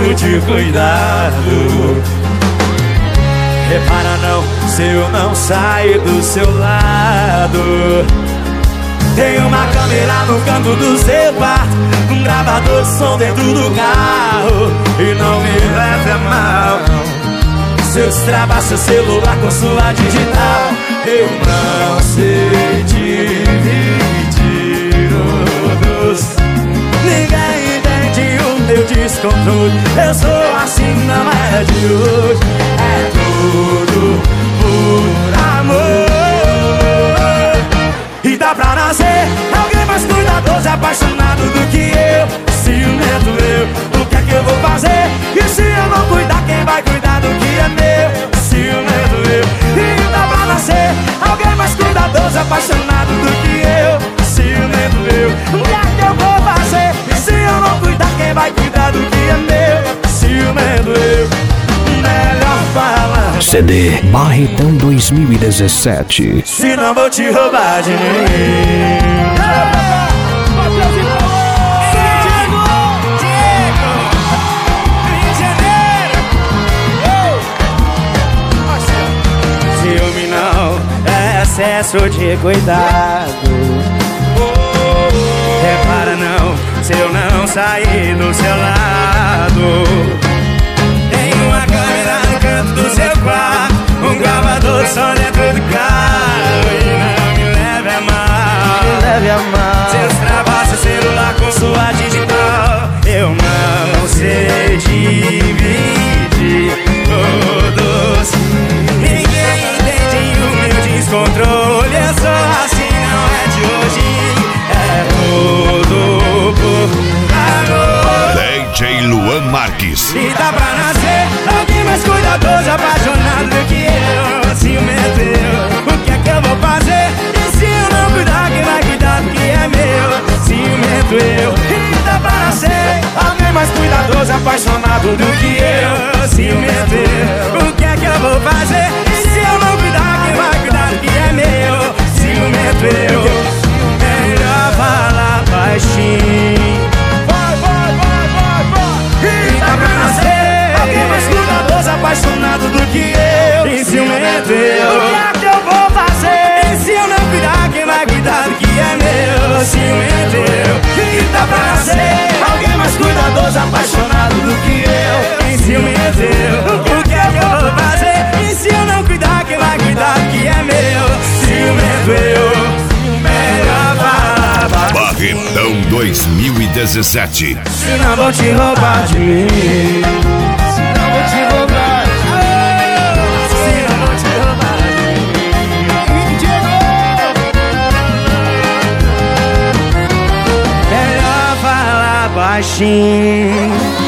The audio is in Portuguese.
de cuidado. Repara não, se eu não sair do seu lado. Tem uma câmera no canto do seu quarto, um gravador de som dentro do carro. E não me leve a mal se eu destravar seu celular com sua digital. Eu não sei dividir o doce. Ninguém entende o meu descontrole. Eu sou assim, não é de hoje. É tudo por amor. E dá pra nascer alguém mais cuidadoso, apaixonado do que eu. Ciumento eu, o que é que eu vou fazer? E se eu não cuidar, quem vai cuidar do que é meu? Ciumento eu. E dá pra nascer alguém mais cuidadoso, apaixonado do que eu. Ciumento eu, o que é que eu vou fazer? E se eu não cuidar, quem vai cuidar do que é meu? Ciumento eu. Melhor falar CD Barretão 2017. se não vou te roubar de mim. Ciúme não é excesso de cuidado. Repara não, se eu não sair do seu lado. Tem uma câmera no canto do seu quarto, um gravador de som dentro do carro. E não me leve a mal, se eu destravar seu celular com sua digital. Eu não sei dividir todos. Ninguém entende o meu descontrole. Eu sou assim, não é de hoje. É tudo por amor. DJ Luan Marques. E dá pra nascer alguém mais cuidadoso, apaixonado do que eu. Ciumento eu, o que é que eu vou fazer? E se eu não cuidar, quem vai cuidar do que é meu? Ciumento eu. E dá pra nascer alguém mais cuidadoso, apaixonado do que eu. Ciumento eu, o que é que eu vou fazer? E se eu não cuidar, quem vai cuidar do que é meu? Ciumento eu. Melhor falar baixinho. E dá pra nascer alguém mais cuidadoso, apaixonado do que eu. E ciumento eu, o que é que eu vou fazer? E se eu não cuidar, quem vai cuidar do que é meu? Ciumento eu. E dá pra nascer alguém mais cuidadoso, apaixonado do que eu. E ciumento eu, o que é que eu vou fazer? E se eu não cuidar, quem vai cuidar do que é meu? Ciumento eu. Melhor falar baixinho. Barretão 2017. Se não vou te roubar de mim. Se não vou te roubar. Se não vou te roubar de mim. Melhor falar baixinho.